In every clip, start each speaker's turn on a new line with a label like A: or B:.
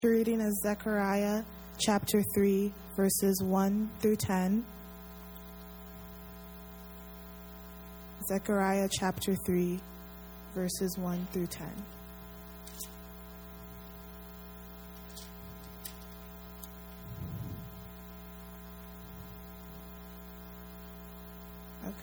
A: The reading is Zechariah chapter 3, verses 1 through 10. Zechariah chapter 3, verses 1 through 10. Okay.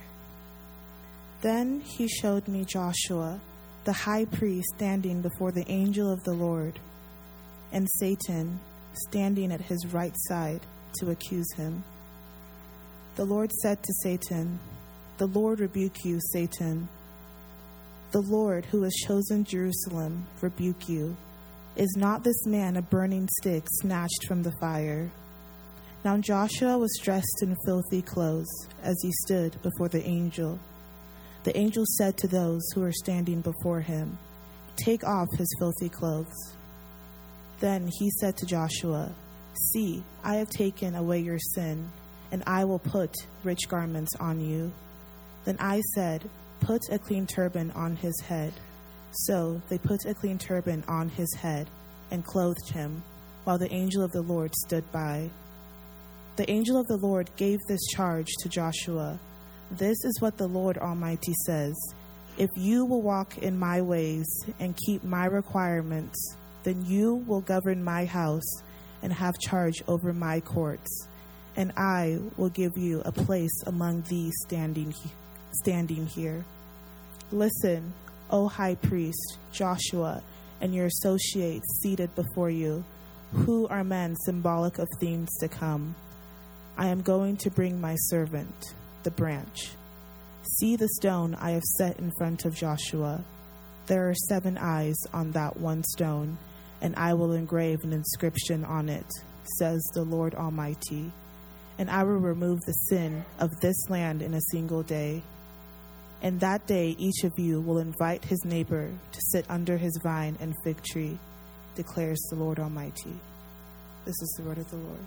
A: Then he showed me Joshua, the high priest, standing before the angel of the Lord, and Satan standing at his right side to accuse him. The Lord said to Satan, "The Lord rebuke you, Satan. The Lord who has chosen Jerusalem rebuke you. Is not this man a burning stick snatched from the fire?" Now Joshua was dressed in filthy clothes as he stood before the angel. The angel said to those who were standing before him, "Take off his filthy clothes." Then he said to Joshua, "See, I have taken away your sin, and I will put rich garments on you." Then I said, "Put a clean turban on his head." So they put a clean turban on his head and clothed him, while the angel of the Lord stood by. The angel of the Lord gave this charge to Joshua: "This is what the Lord Almighty says: If you will walk in my ways and keep my requirements, then you will govern my house and have charge over my courts, and I will give you a place among these standing here. Listen, O high priest Joshua, and your associates seated before you, who are men symbolic of things to come. I am going to bring my servant, the branch. See the stone I have set in front of Joshua. There are 7 eyes on that one stone, and I will engrave an inscription on it, says the Lord Almighty. And I will remove the sin of this land in a single day. And that day each of you will invite his neighbor to sit under his vine and fig tree, declares the Lord Almighty." This is the word of the Lord.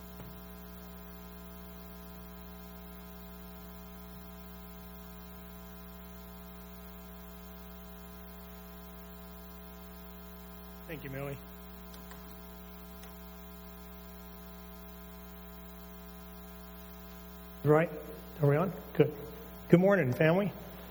B: Thank you, Millie. Right? Are we on? Good. Good morning, family.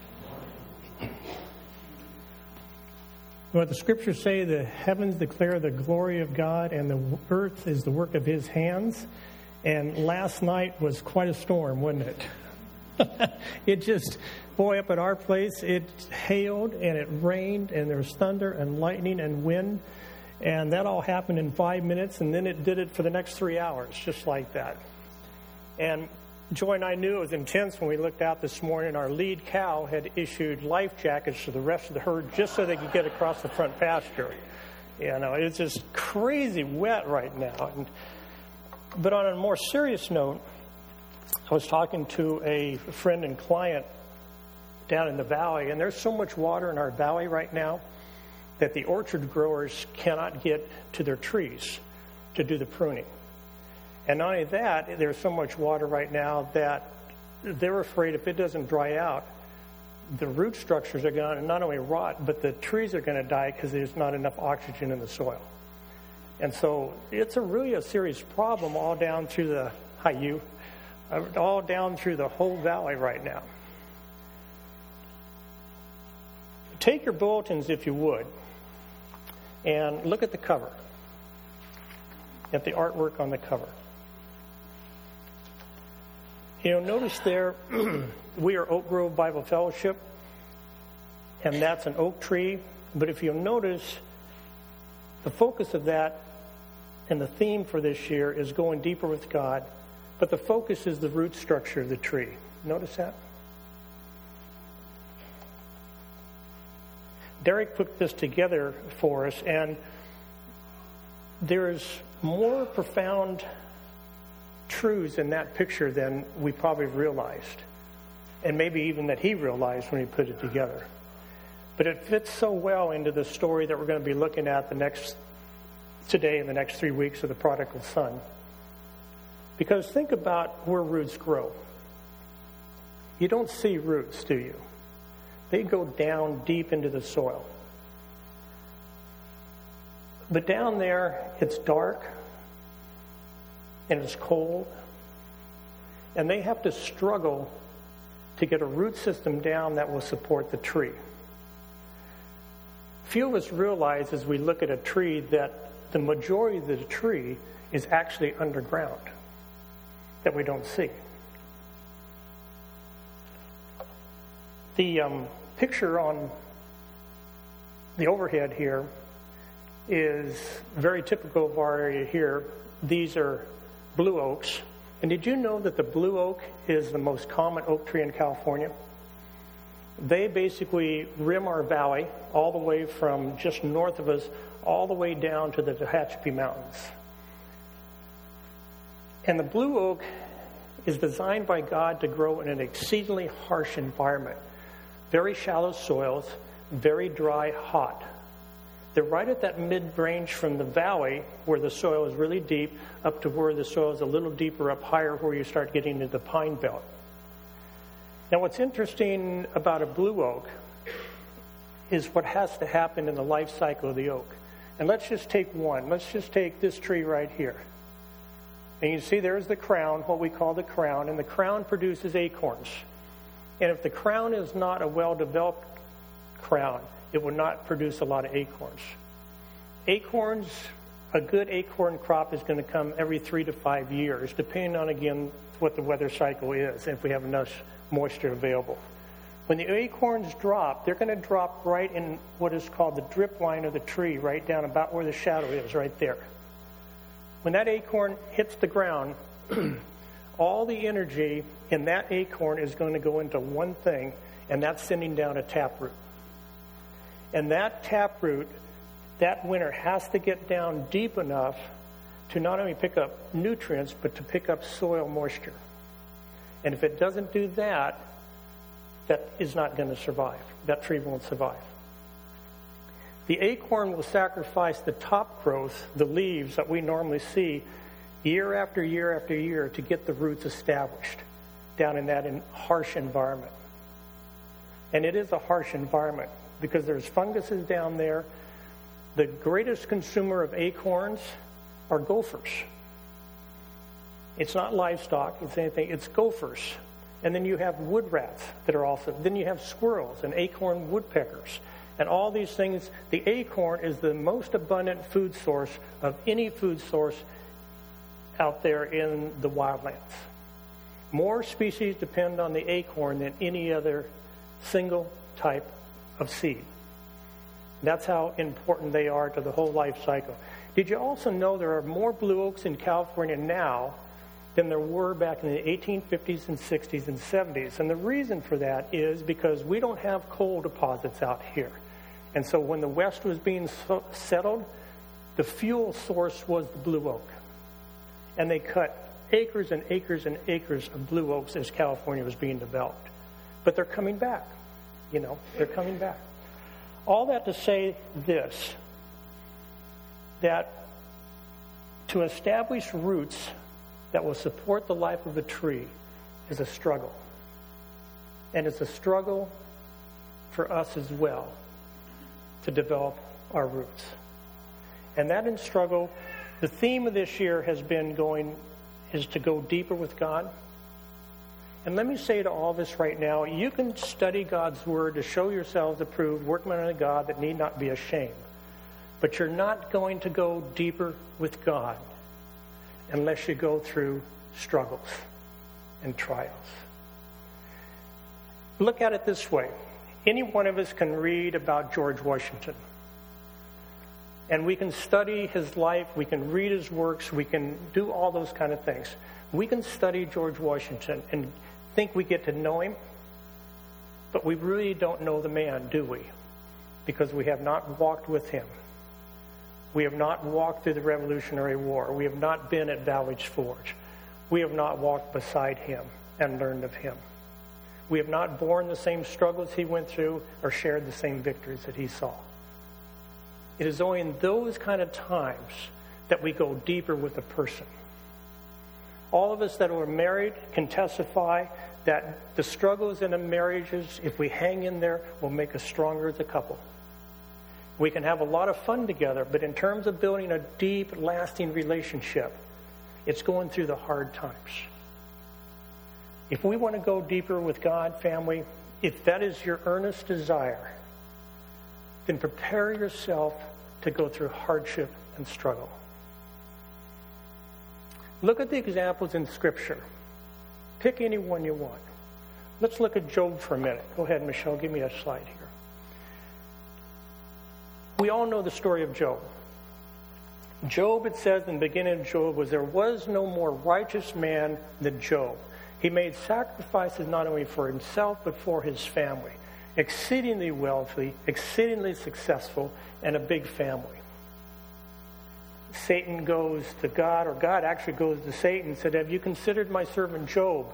B: What the scriptures say, the heavens declare the glory of God, and the earth is the work of his hands. And last night was quite a storm, wasn't it? It just, boy, up at our place, it hailed and it rained and there was thunder and lightning and wind. And that all happened in 5 minutes, and then it did it for the next 3 hours, just like that. And Joy and I knew it was intense when we looked out this morning. Our lead cow had issued life jackets to the rest of the herd just so they could get across the front pasture. You know, it's just crazy wet right now. But on a more serious note, I was talking to a friend and client down in the valley, and there's so much water in our valley right now that the orchard growers cannot get to their trees to do the pruning. And not only that, there's so much water right now that they're afraid if it doesn't dry out, the root structures are going to not only rot, but the trees are going to die because there's not enough oxygen in the soil. And so it's really a serious problem all down through the all down through the whole valley right now. Take your bulletins, if you would, and look at the cover, at the artwork on the cover. You know, notice there, we are Oak Grove Bible Fellowship, and that's an oak tree. But if you'll notice, the focus of that and the theme for this year is going deeper with God, but the focus is the root structure of the tree. Notice that? Derek put this together for us, and there's more profound truths in that picture than we probably realized, and maybe even that he realized when he put it together. But it fits so well into the story that we're going to be looking at today in the next 3 weeks of the prodigal son. Because think about where roots grow. You don't see roots, do you? They go down deep into the soil. But down there, it's dark and it's cold, and they have to struggle to get a root system down that will support the tree. Few of us realize as we look at a tree that the majority of the tree is actually underground that we don't see. The picture on the overhead here is very typical of our area here. These are blue oaks. And did you know that the blue oak is the most common oak tree in California? They basically rim our valley all the way from just north of us all the way down to the Tehachapi Mountains. And the blue oak is designed by God to grow in an exceedingly harsh environment. Very shallow soils, very dry, hot. They're right at that mid-range from the valley where the soil is really deep up to where the soil is a little deeper up higher where you start getting into the pine belt. Now what's interesting about a blue oak is what has to happen in the life cycle of the oak. And let's just take one. Let's just take this tree right here. And you see there's the crown, what we call the crown, and the crown produces acorns. And if the crown is not a well-developed crown, it will not produce a lot of acorns. Acorns, a good acorn crop is going to come every 3 to 5 years, depending on, again, what the weather cycle is, and if we have enough moisture available. When the acorns drop, they're going to drop right in what is called the drip line of the tree, right down about where the shadow is, right there. When that acorn hits the ground, all the energy in that acorn is going to go into one thing, and that's sending down a taproot. And that taproot, that winter, has to get down deep enough to not only pick up nutrients, but to pick up soil moisture. And if it doesn't do that, that is not going to survive. That tree won't survive. The acorn will sacrifice the top growth, the leaves that we normally see, year after year after year to get the roots established down in that harsh environment. And it is a harsh environment because there's funguses down there. The greatest consumer of acorns are gophers. It's not livestock, it's anything, it's gophers. And then you have wood rats that are also, then you have squirrels and acorn woodpeckers. And all these things, the acorn is the most abundant food source of any food source out there in the wildlands. More species depend on the acorn than any other single type of seed. That's how important they are to the whole life cycle. Did you also know there are more blue oaks in California now than there were back in the 1850s and 60s and 70s? And the reason for that is because we don't have coal deposits out here. And so when the West was being settled, the fuel source was the blue oak. And they cut acres and acres and acres of blue oaks as California was being developed. But they're coming back. They're coming back. All that to say this, that to establish roots that will support the life of a tree is a struggle. And it's a struggle for us as well to develop our roots. And that in struggle, the theme of this year has been is to go deeper with God. And let me say to all of us right now, you can study God's Word to show yourselves approved, workmen unto God that need not be ashamed. But you're not going to go deeper with God unless you go through struggles and trials. Look at it this way. Any one of us can read about George Washington. And we can study his life, we can read his works, we can do all those kind of things. We can study George Washington and think we get to know him, but we really don't know the man, do we? Because we have not walked with him. We have not walked through the Revolutionary War. We have not been at Valage Forge. We have not walked beside him and learned of him. We have not borne the same struggles he went through or shared the same victories that he saw. It is only in those kind of times that we go deeper with a person. All of us that are married can testify that the struggles in a marriage, if we hang in there, will make us stronger as a couple. We can have a lot of fun together, but in terms of building a deep, lasting relationship, it's going through the hard times. If we want to go deeper with God, family, if that is your earnest desire, then prepare yourself to go through hardship and struggle. Look at the examples in Scripture. Pick any one you want. Let's look at Job for a minute. Go ahead, Michelle, give me a slide here. We all know the story of Job. Job, it says in the beginning of Job, there was no more righteous man than Job. He made sacrifices not only for himself, but for his family. Exceedingly wealthy, exceedingly successful, and a big family. Satan goes to God, or God actually goes to Satan and said, have you considered my servant Job?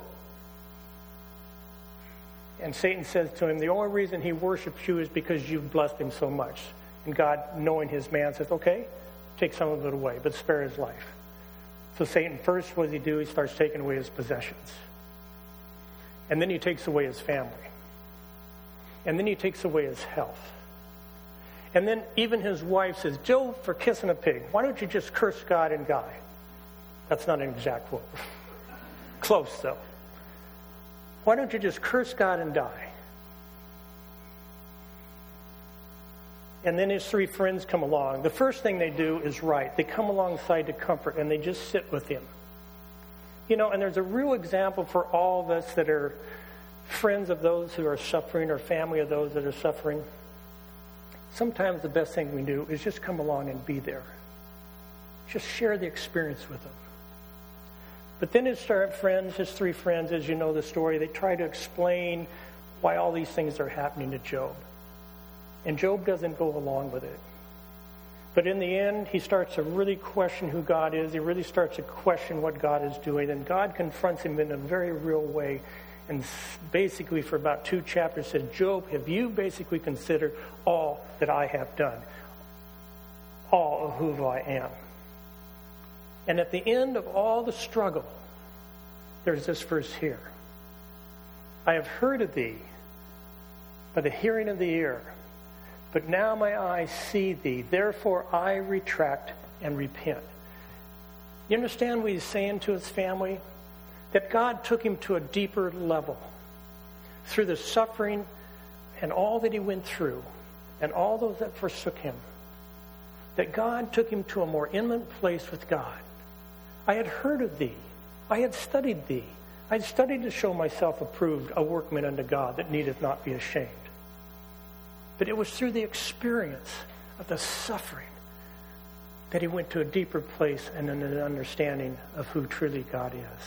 B: And Satan says to him, the only reason he worships you is because you've blessed him so much. And God, knowing his man, says, okay, take some of it away, but spare his life. So Satan, first, what does he do? He starts taking away his possessions. And then he takes away his family. And then he takes away his health. And then even his wife says, Job, for kissing a pig, why don't you just curse God and die? That's not an exact quote. Close, though. Why don't you just curse God and die? And then his three friends come along. The first thing they do is right. They come alongside to comfort, and they just sit with him. You know, and there's a real example for all of us that are friends of those who are suffering or family of those that are suffering. Sometimes the best thing we do is just come along and be there. Just share the experience with them. But then his three friends, as you know the story, they try to explain why all these things are happening to Job. And Job doesn't go along with it. But in the end, he starts to really question who God is. He really starts to question what God is doing. And God confronts him in a very real way. And basically for about 2 chapters said, Job, have you basically considered all that I have done? All of who I am. And at the end of all the struggle, there's this verse here. I have heard of thee by the hearing of the ear, but now my eyes see thee. Therefore I retract and repent. You understand what he's saying to his family? That God took him to a deeper level through the suffering and all that he went through and all those that forsook him. That God took him to a more intimate place with God. I had heard of thee. I had studied thee. I had studied to show myself approved, a workman unto God that needeth not be ashamed. But it was through the experience of the suffering that he went to a deeper place and an understanding of who truly God is.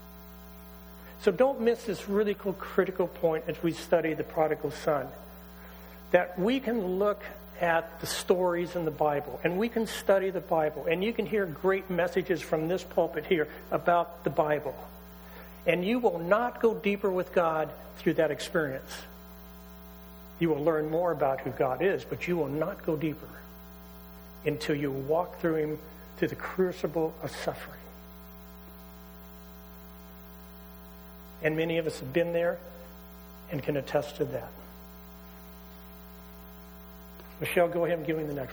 B: So don't miss this really critical point as we study the prodigal son. That we can look at the stories in the Bible, and we can study the Bible, and you can hear great messages from this pulpit here about the Bible. And you will not go deeper with God through that experience. You will learn more about who God is, but you will not go deeper until you walk through him through the crucible of suffering. And many of us have been there and can attest to that. Michelle, go ahead and give me the next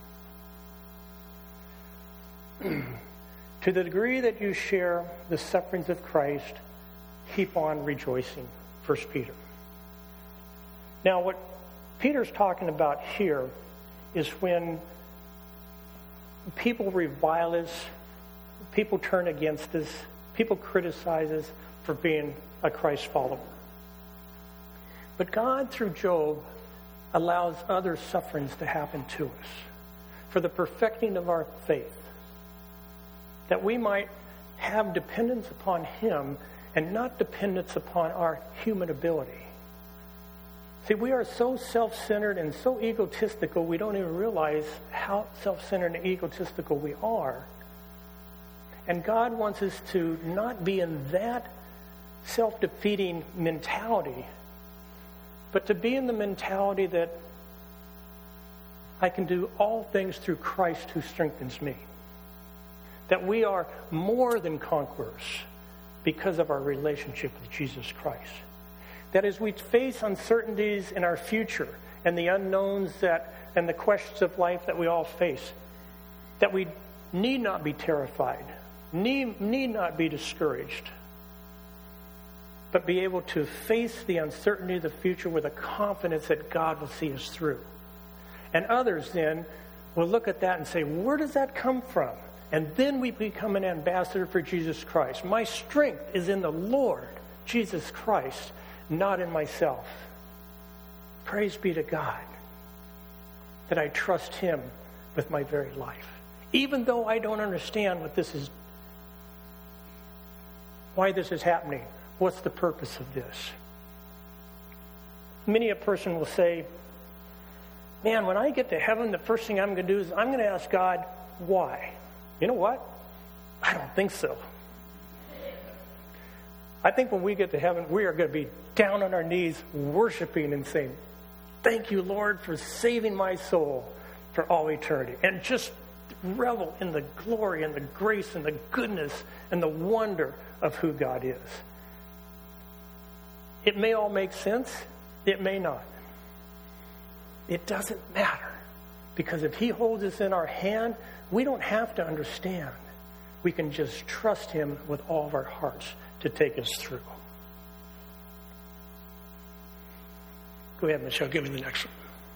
B: one. To the degree that you share the sufferings of Christ, keep on rejoicing. 1 Peter. Now, what Peter's talking about here is when people revile us, people turn against us, people criticize us for being a Christ follower. But God, through Job, allows other sufferings to happen to us for the perfecting of our faith, that we might have dependence upon him and not dependence upon our human ability. See, we are so self-centered and so egotistical, we don't even realize how self-centered and egotistical we are. And God wants us to not be in that self-defeating mentality, but to be in the mentality that I can do all things through Christ who strengthens me. That we are more than conquerors because of our relationship with Jesus Christ. That as we face uncertainties in our future, and the unknowns and the questions of life that we all face, that we need not be terrified, need not be discouraged, but be able to face the uncertainty of the future with a confidence that God will see us through. And others then will look at that and say, where does that come from? And then we become an ambassador for Jesus Christ. My strength is in the Lord Jesus Christ, not in myself. Praise be to God that I trust Him with my very life. Even though I don't understand why this is happening. What's the purpose of this? Many a person will say, man, when I get to heaven, the first thing I'm going to do is I'm going to ask God, why? You know what? I don't think so. I think when we get to heaven, we are going to be down on our knees worshiping and saying, thank you, Lord, for saving my soul for all eternity. And just revel in the glory and the grace and the goodness and the wonder of who God is. It may all make sense. It may not. It doesn't matter. Because if He holds us in our hand, we don't have to understand. We can just trust Him with all of our hearts to take us through. Go ahead, Michelle. Give me the next one.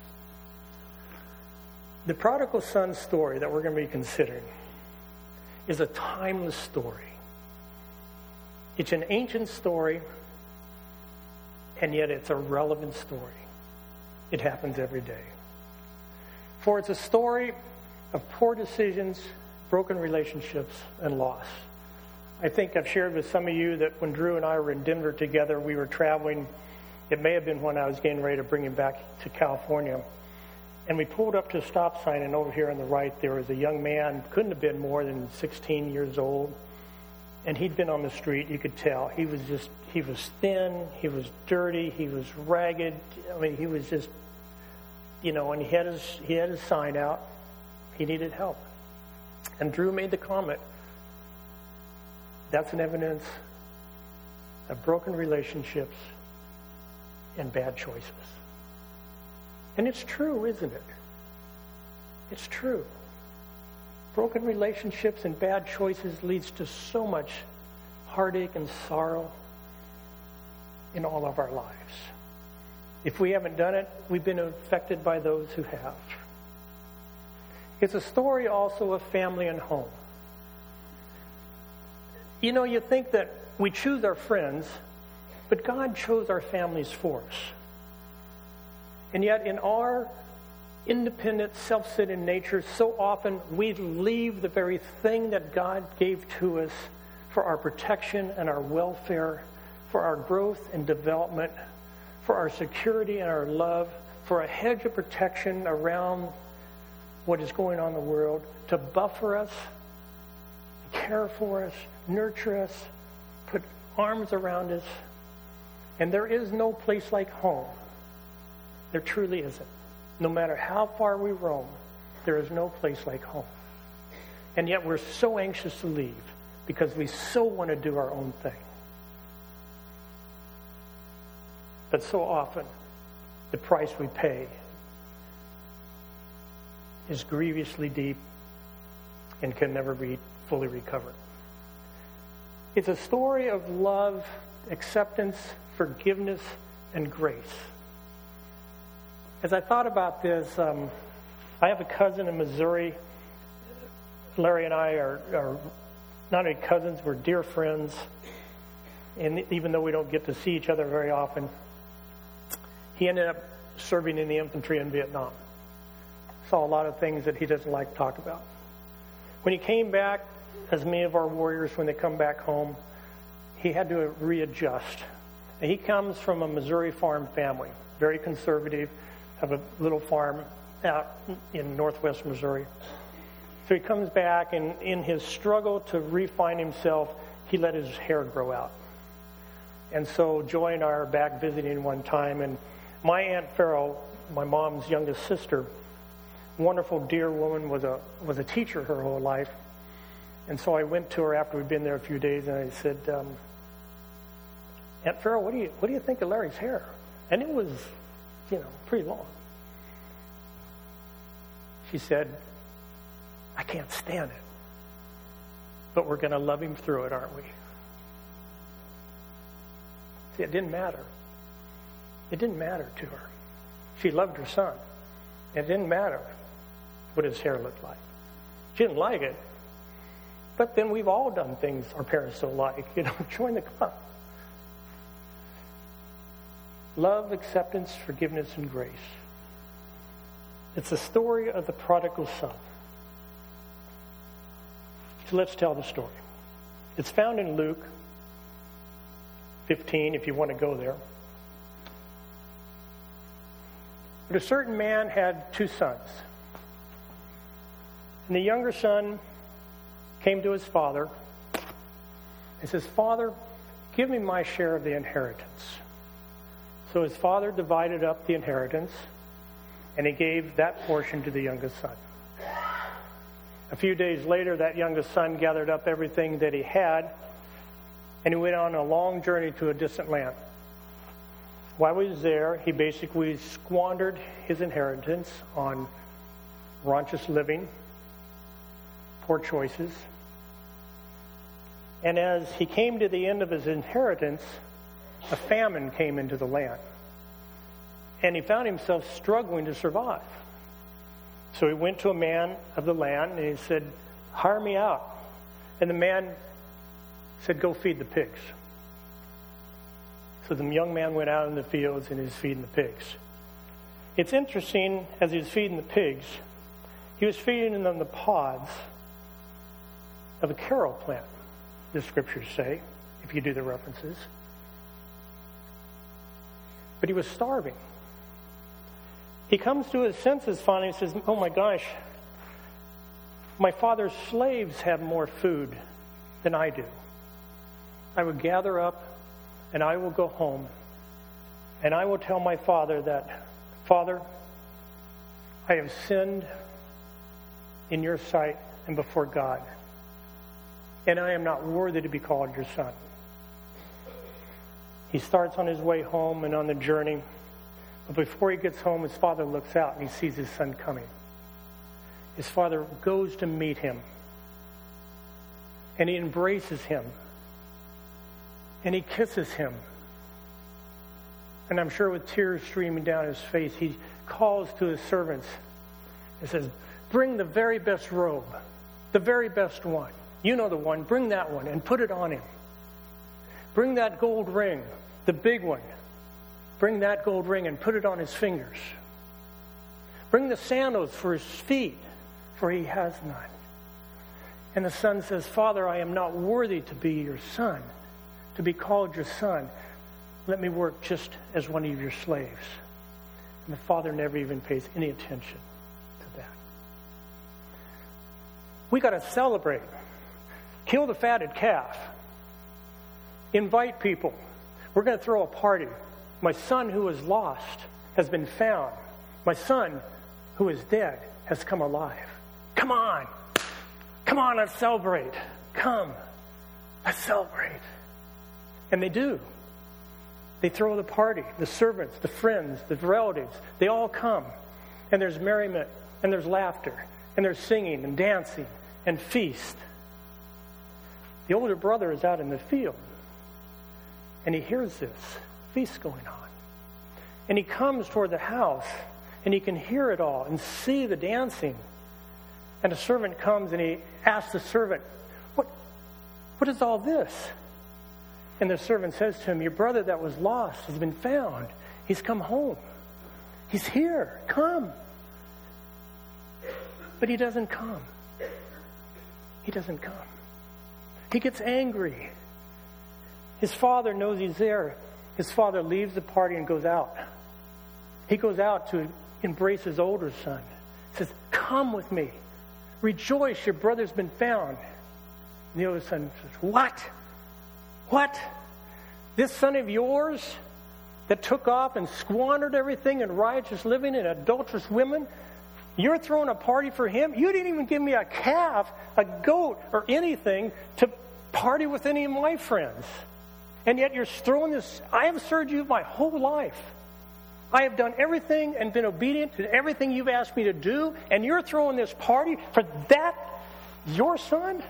B: The prodigal son story that we're going to be considering is a timeless story. It's an ancient story, and yet it's a relevant story. It happens every day. For it's a story of poor decisions, broken relationships, and loss. I think I've shared with some of you that when Drew and I were in Denver together, we were traveling. It may have been when I was getting ready to bring him back to California. And we pulled up to a stop sign, and over here on the right, there was a young man, couldn't have been more than 16 years old. And he'd been on the street, you could tell. He was thin, he was dirty, he was ragged. I mean, he was just, and he had his sign out. He needed help. And Drew made the comment, that's an evidence of broken relationships and bad choices. And it's true, isn't it? It's true. Broken relationships and bad choices leads to so much heartache and sorrow in all of our lives. If we haven't done it, we've been affected by those who have. It's a story also of family and home. You think that we choose our friends, but God chose our families for us. And yet in our independent, self-centered nature, so often we leave the very thing that God gave to us for our protection and our welfare, for our growth and development, for our security and our love, for a hedge of protection around what is going on in the world, to buffer us, care for us, nurture us, put arms around us. And there is no place like home. There truly isn't. No matter how far we roam, there is no place like home. And yet we're so anxious to leave because we so want to do our own thing. But so often, the price we pay is grievously deep and can never be fully recovered. It's a story of love, acceptance, forgiveness, and grace. As I thought about this, I have a cousin in Missouri. Larry and I are not only cousins, we're dear friends. And even though we don't get to see each other very often, he ended up serving in the infantry in Vietnam. Saw a lot of things that he doesn't like to talk about. When he came back, as many of our warriors, when they come back home, he had to readjust. And he comes from a Missouri farm family, very conservative, have a little farm out in northwest Missouri. So he comes back, and in his struggle to refine himself, he let his hair grow out. And so Joy and I are back visiting one time, and my Aunt Farrell, my mom's youngest sister, wonderful, dear woman, was a teacher her whole life. And so I went to her after we'd been there a few days, and I said, Aunt Farrell, what do you think of Larry's hair? And it was, pretty long. She said, I can't stand it. But we're going to love him through it, aren't we? See, it didn't matter. It didn't matter to her. She loved her son. It didn't matter what his hair looked like. She didn't like it. But then we've all done things our parents don't like. Join the club. Love, acceptance, forgiveness, and grace. It's the story of the prodigal son. So let's tell the story. It's found in Luke 15, if you want to go there. But a certain man had 2 sons. And the younger son came to his father and says, Father, give me my share of the inheritance. So his father divided up the inheritance, and he gave that portion to the youngest son. A few days later, that youngest son gathered up everything that he had, and he went on a long journey to a distant land. While he was there, he basically squandered his inheritance on raunchous living, poor choices. And as he came to the end of his inheritance, a famine came into the land. And he found himself struggling to survive. So he went to a man of the land and he said, hire me out. And the man said, go feed the pigs. So the young man went out in the fields and he was feeding the pigs. It's interesting, as he was feeding the pigs, he was feeding them the pods of a carob plant, the scriptures say, if you do the references. But he was starving. He comes to his senses finally and says, oh my gosh, my father's slaves have more food than I do. I would gather up and I will go home and I will tell my father that, Father, I have sinned in your sight and before God, and I am not worthy to be called your son. He starts on his way home and on the journey. But before he gets home, his father looks out and he sees his son coming. His father goes to meet him. And he embraces him. And he kisses him. And I'm sure with tears streaming down his face, he calls to his servants and says, bring the very best robe, the very best one. You know the one, bring that one and put it on him. Bring that gold ring, the big one. Bring that gold ring and put it on his fingers. Bring the sandals for his feet, for he has none. And the son says, Father, I am not worthy to be your son, to be called your son. Let me work just as one of your slaves. And the father never even pays any attention to that. We got to celebrate. Kill the fatted calf. Invite people. We're going to throw a party. My son who was lost has been found. My son who is dead has come alive. Come on. Come on, let's celebrate. Come. Let's celebrate. And they do. They throw the party. The servants, the friends, the relatives, they all come. And there's merriment, and there's laughter, and there's singing and dancing and feast. The older brother is out in the field. And he hears this feast going on. And he comes toward the house, and he can hear it all and see the dancing. And a servant comes and he asks the servant, what is all this? And the servant says to him, your brother that was lost has been found. He's come home. He's here. Come. But he doesn't come. He doesn't come. He gets angry. His father knows he's there. His father leaves the party and goes out. He goes out to embrace his older son. He says, come with me. Rejoice, your brother's been found. And the older son says, what? What? This son of yours that took off and squandered everything in riotous living and adulterous women, you're throwing a party for him? You didn't even give me a calf, a goat, or anything to party with any of my friends. And yet you're throwing this. I have served you my whole life. I have done everything and been obedient to everything you've asked me to do, and you're throwing this party for that, your son?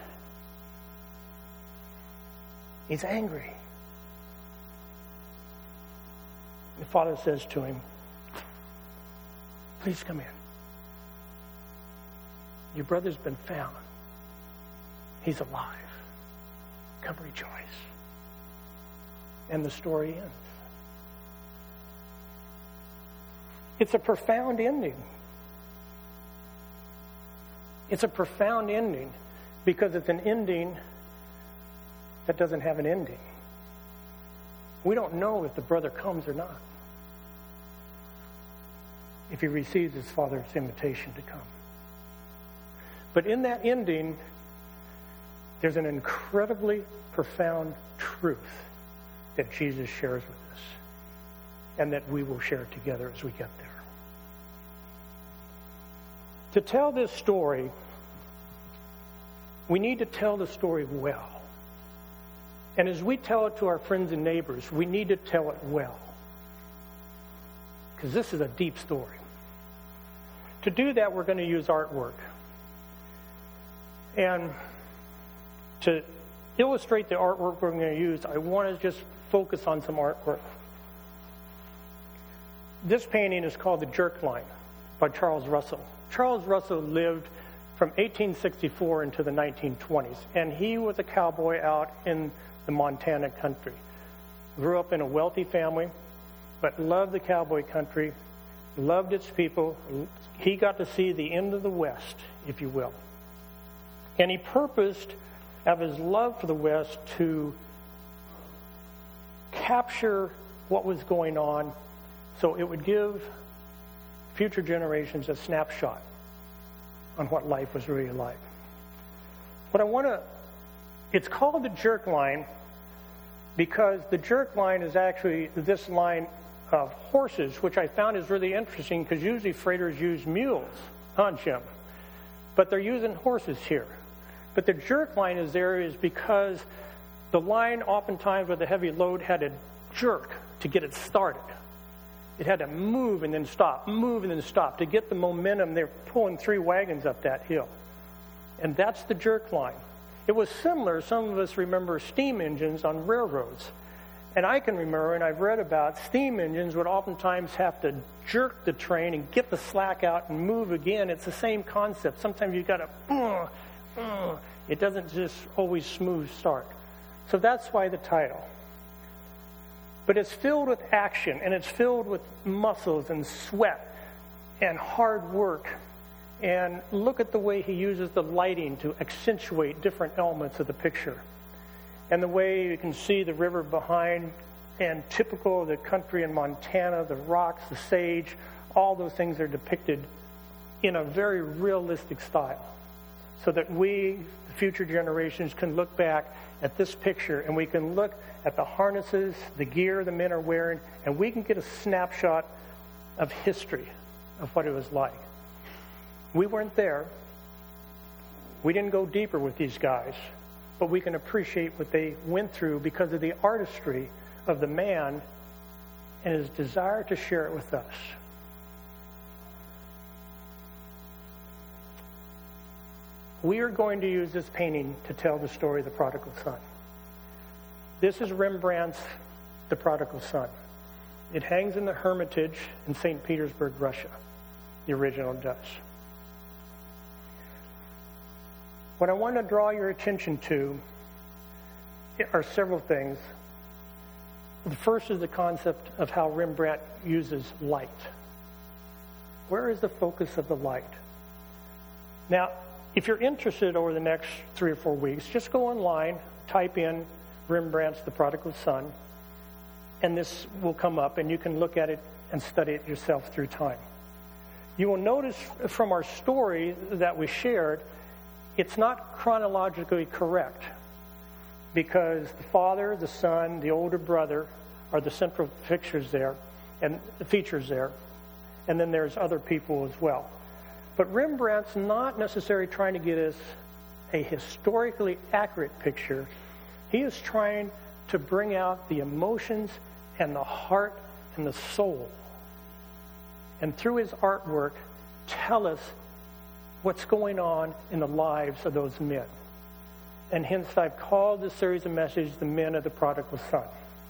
B: He's angry. The father says to him, please come in. Your brother's been found. He's alive. Come rejoice. And the story ends. It's a profound ending. It's a profound ending because it's an ending that doesn't have an ending. We don't know if the brother comes or not, if he receives his father's invitation to come. But in that ending, there's an incredibly profound truth that Jesus shares with us and that we will share together as we get there. To tell this story, we need to tell the story well. And as we tell it to our friends and neighbors, we need to tell it well. Because this is a deep story. To do that, we're going to use artwork. And to illustrate the artwork we're going to use, I want to just focus on some artwork. This painting is called The Jerk Line by Charles Russell. Charles Russell lived from 1864 into the 1920s, and he was a cowboy out in the Montana country. Grew up in a wealthy family, but loved the cowboy country, loved its people. He got to see the end of the West, if you will. And he purposed, out of his love for the West, to capture what was going on so it would give future generations a snapshot on what life was really like. But it's called the jerk line because the jerk line is actually this line of horses, which I found is really interesting because usually freighters use mules, huh, Jim? But they're using horses here. But the jerk line is there is because the line oftentimes with a heavy load had to jerk to get it started. It had to move and then stop, move and then stop. To get the momentum, they're pulling 3 wagons up that hill. And that's the jerk line. It was similar, some of us remember steam engines on railroads. And I can remember, and I've read about, steam engines would oftentimes have to jerk the train and get the slack out and move again. It's the same concept. Sometimes you've got to, it doesn't just always smooth start. So that's why the title. But it's filled with action, and it's filled with muscles and sweat and hard work. And look at the way he uses the lighting to accentuate different elements of the picture. And the way you can see the river behind, and typical of the country in Montana, the rocks, the sage, all those things are depicted in a very realistic style. So that we, the future generations, can look back at this picture and we can look at the harnesses, the gear the men are wearing, and we can get a snapshot of history of what it was like. We weren't there. We didn't go deeper with these guys, but we can appreciate what they went through because of the artistry of the man and his desire to share it with us. We are going to use this painting to tell the story of the prodigal son. This is Rembrandt's The Prodigal Son. It hangs in the Hermitage in St. Petersburg, Russia. The original does. What I want to draw your attention to are several things. The first is the concept of how Rembrandt uses light. Where is the focus of the light? Now, if you're interested over the next 3 or 4 weeks, just go online, type in Rembrandt's The Prodigal Son, and this will come up, and you can look at it and study it yourself through time. You will notice from our story that we shared, it's not chronologically correct because the father, the son, the older brother are the central features there, and then there's other people as well. But Rembrandt's not necessarily trying to get us a historically accurate picture. He is trying to bring out the emotions and the heart and the soul and through his artwork tell us what's going on in the lives of those men. And hence I've called this series of messages The Men of the Prodigal Son.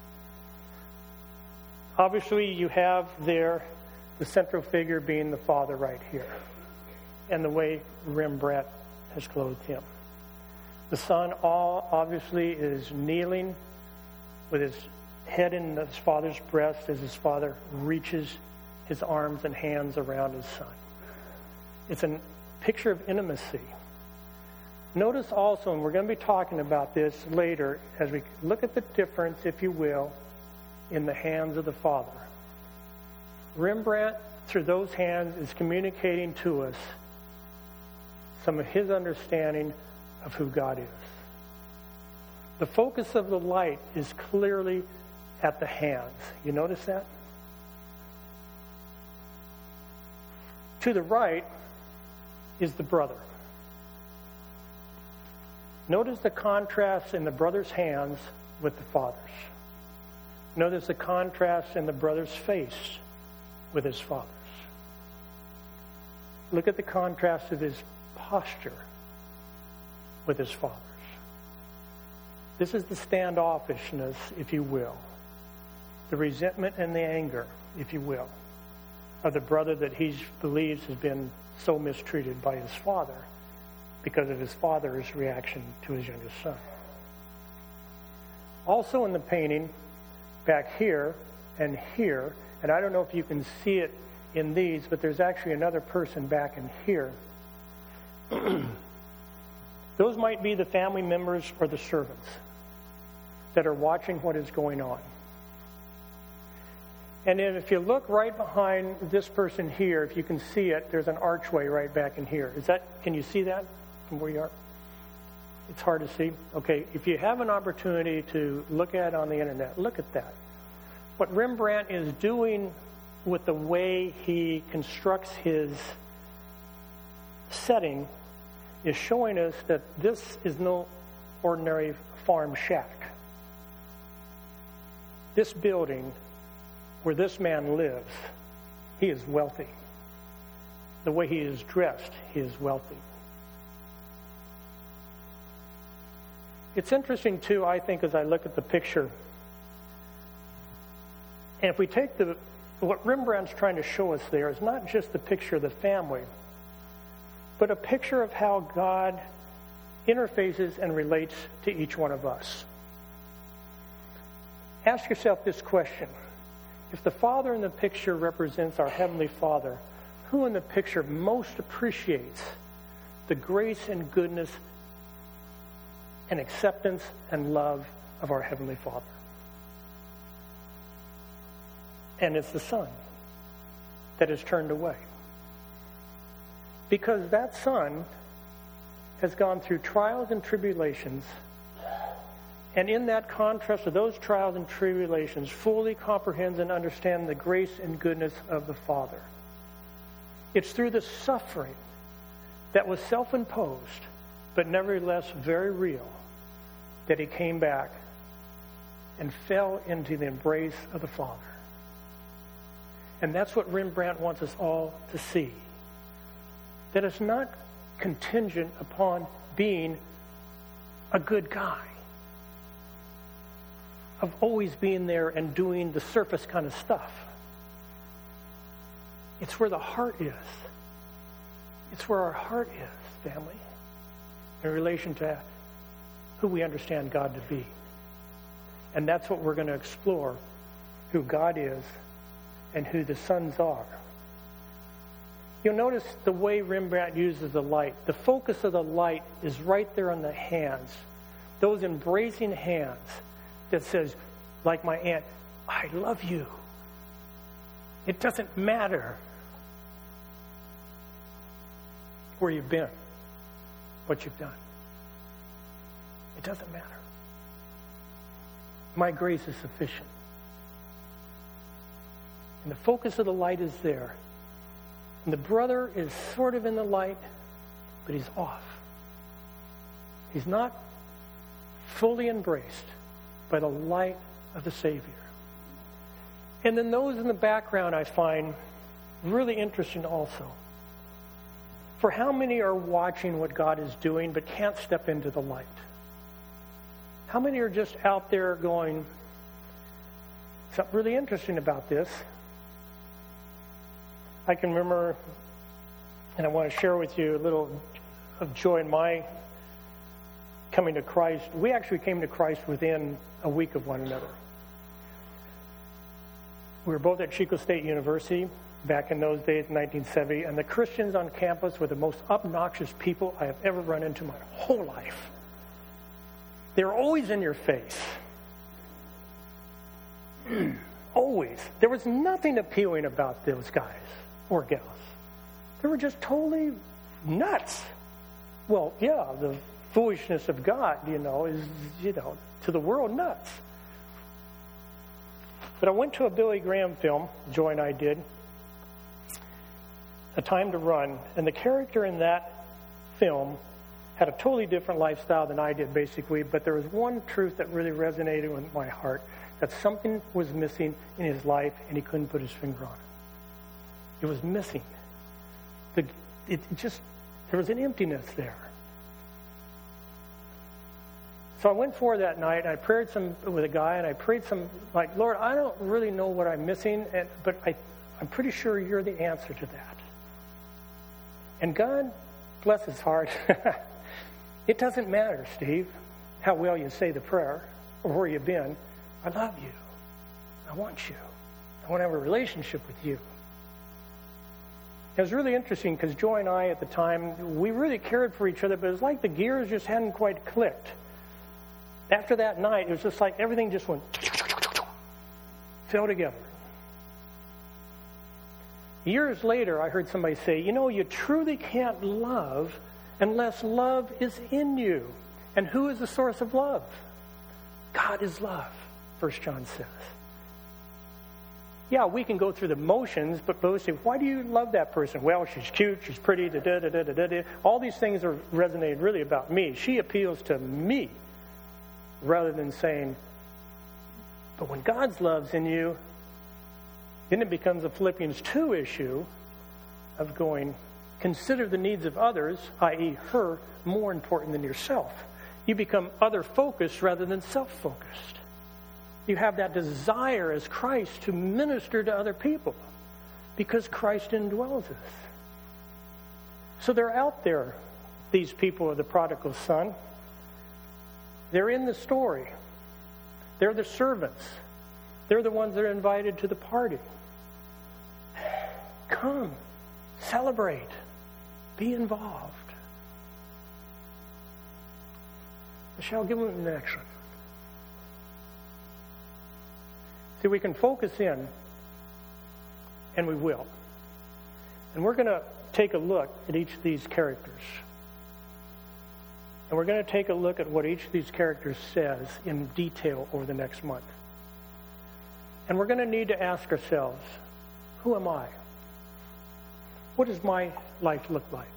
B: Obviously you have there the central figure being the father right here, and the way Rembrandt has clothed him. The son obviously is kneeling with his head in his father's breast as his father reaches his arms and hands around his son. It's a picture of intimacy. Notice also, and we're going to be talking about this later, as we look at the difference, if you will, in the hands of the Father. Rembrandt, through those hands, is communicating to us some of his understanding of who God is. The focus of the light is clearly at the hands. You notice that? To the right is the brother. Notice the contrast in the brother's hands with the father's. Notice the contrast in the brother's face with his father's. Look at the contrast of his posture with his father's. This is the standoffishness, if you will, the resentment and the anger, if you will, of the brother that he believes has been so mistreated by his father because of his father's reaction to his youngest son. Also in the painting, back here, and I don't know if you can see it in these, but there's actually another person back in here. Those might be the family members or the servants that are watching what is going on. And then if you look right behind this person here, if you can see it, there's an archway right back in here. Can you see that from where you are? It's hard to see. Okay, if you have an opportunity to look at it on the internet, look at that. What Rembrandt is doing with the way he constructs his setting is showing us that this is no ordinary farm shack. This building where this man lives, he is wealthy. The way he is dressed, he is wealthy. It's interesting, too, I think, as I look at the picture, and if we take what Rembrandt's trying to show us there is not just the picture of the family, but a picture of how God interfaces and relates to each one of us. Ask yourself this question. If the Father in the picture represents our Heavenly Father, who in the picture most appreciates the grace and goodness and acceptance and love of our Heavenly Father? And it's the Son that is turned away. Because that Son has gone through trials and tribulations, and in that contrast of those trials and tribulations, fully comprehends and understands the grace and goodness of the Father. It's through the suffering that was self-imposed, but nevertheless very real, that he came back and fell into the embrace of the Father. And that's what Rembrandt wants us all to see. That it's not contingent upon being a good guy, of always being there and doing the surface kind of stuff. It's where the heart is. It's where our heart is, family, in relation to who we understand God to be. And that's what we're going to explore, who God is and who the sons are. You'll notice the way Rembrandt uses the light. The focus of the light is right there on the hands, those embracing hands that says, like my aunt, I love you. It doesn't matter where you've been, what you've done. It doesn't matter. My grace is sufficient. And the focus of the light is there. And the brother is sort of in the light, but he's off. He's not fully embraced by the light of the Savior. And then those in the background, I find, really interesting also. For how many are watching what God is doing but can't step into the light? How many are just out there going, something really interesting about this? I can remember, and I want to share with you a little of joy in my coming to Christ. We actually came to Christ within a week of one another. We were both at Chico State University back in those days, in 1970, and the Christians on campus were the most obnoxious people I have ever run into my whole life. They were always in your face. Always. There was nothing appealing about those guys or gals. They were just totally nuts. Well, yeah, the foolishness of God, is, to the world nuts. But I went to a Billy Graham film, Joy and I did, A Time to Run, and the character in that film had a totally different lifestyle than I did, basically, but there was one truth that really resonated with my heart, that something was missing in his life, and he couldn't put his finger on it. It was missing. There was an emptiness there. So I went forward that night, and I prayed with a guy, and I prayed like, Lord, I don't really know what I'm missing, but I'm pretty sure you're the answer to that. And God, bless his heart, it doesn't matter, Steve, how well you say the prayer or where you've been. I love you. I want you. I want to have a relationship with you. It was really interesting because Joy and I at the time, we really cared for each other, but it was like the gears just hadn't quite clicked. After that night, it was just like everything just went, fell together. Years later, I heard somebody say, you truly can't love unless love is in you. And who is the source of love? God is love, 1 John says. Yeah, we can go through the motions, but those say, why do you love that person? Well, she's cute, she's pretty, da-da-da-da-da-da. All these things are resonating really about me. She appeals to me, rather than saying, but when God's love's in you, then it becomes a Philippians 2 issue of going, consider the needs of others, i.e. her, more important than yourself. You become other-focused rather than self-focused. You have that desire as Christ to minister to other people because Christ indwells us. So they're out there, these people of the prodigal son. They're in the story. They're the servants. They're the ones that are invited to the party. Come, celebrate, be involved. Michelle, give them the next one. See, we can focus in, and we will. And we're going to take a look at each of these characters. And we're going to take a look at what each of these characters says in detail over the next month. And we're going to need to ask ourselves, who am I? What does my life look like?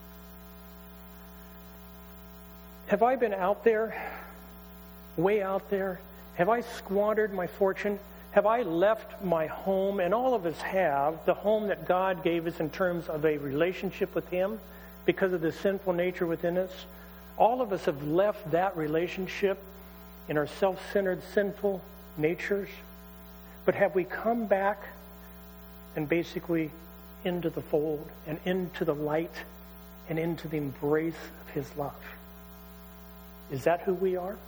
B: Have I been out there, way out there? Have I squandered my fortune? Have I left my home? And all of us have, the home that God gave us in terms of a relationship with Him because of the sinful nature within us. All of us have left that relationship in our self-centered, sinful natures. But have we come back and basically into the fold and into the light and into the embrace of His love? Is that who we are?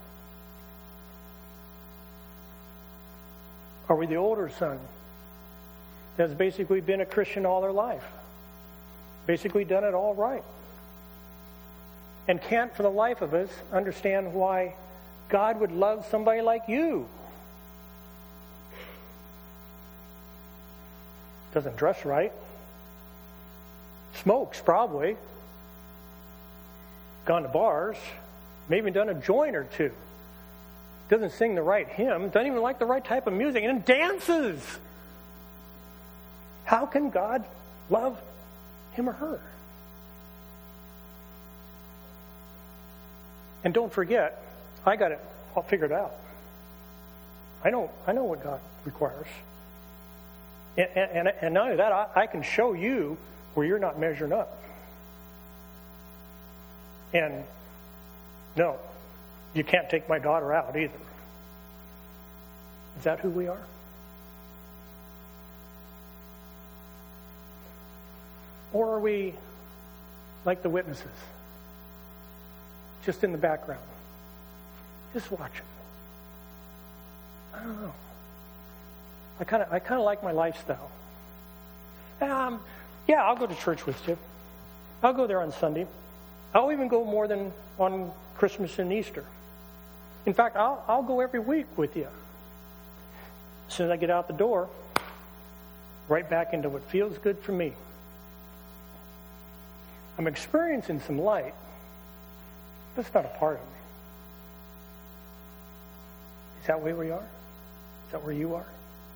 B: Are we the older son that's basically been a Christian all their life? Basically done it all right. And can't for the life of us understand why God would love somebody like you? Doesn't dress right. Smokes, probably. Gone to bars. Maybe done a joint or two. Doesn't sing the right hymn. Doesn't even like the right type of music. And dances. How can God love him or her? And don't forget, I got it all figured out. I know what God requires. And not only that, I can show you where you're not measuring up. And no, you can't take my daughter out either. Is that who we are? Or are we like the witnesses? Just in the background. Just watching. I don't know. I kind of like my lifestyle. Yeah, I'll go to church with you. I'll go there on Sunday. I'll even go more than on Christmas and Easter. In fact, I'll go every week with you. As soon as I get out the door, right back into what feels good for me. I'm experiencing some light, but it's not a part of me. Is that where we are? Is that where you are?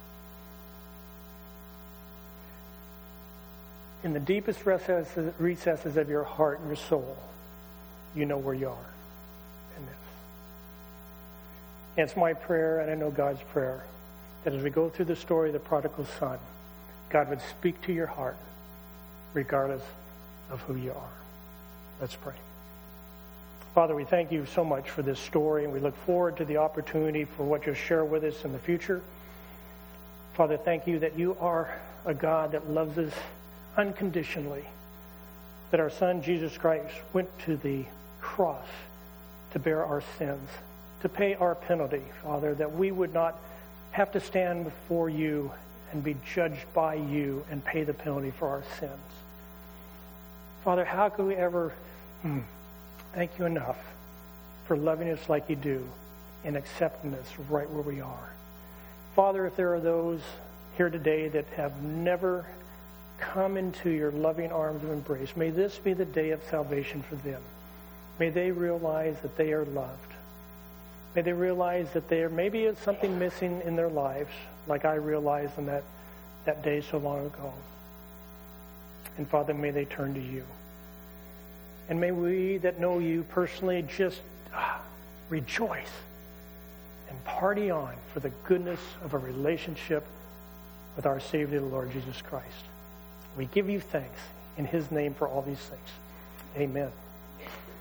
B: In the deepest recesses of your heart and your soul, you know where you are in this. And it's my prayer, and I know God's prayer, that as we go through the story of the prodigal son, God would speak to your heart regardless of who you are. Let's pray. Father, we thank you so much for this story, and we look forward to the opportunity for what you'll share with us in the future. Father, thank you that you are a God that loves us unconditionally, that our Son, Jesus Christ, went to the cross to bear our sins, to pay our penalty, Father, that we would not have to stand before you and be judged by you and pay the penalty for our sins. Father, how could we ever thank you enough for loving us like you do and accepting us right where we are? Father, if there are those here today that have never come into your loving arms of embrace, may this be the day of salvation for them. May they realize that they are loved. May they realize that there maybe is something missing in their lives, like I realized on that day so long ago. And Father, may they turn to you. And may we that know you personally just rejoice and party on for the goodness of a relationship with our Savior, the Lord Jesus Christ. We give you thanks in his name for all these things. Amen.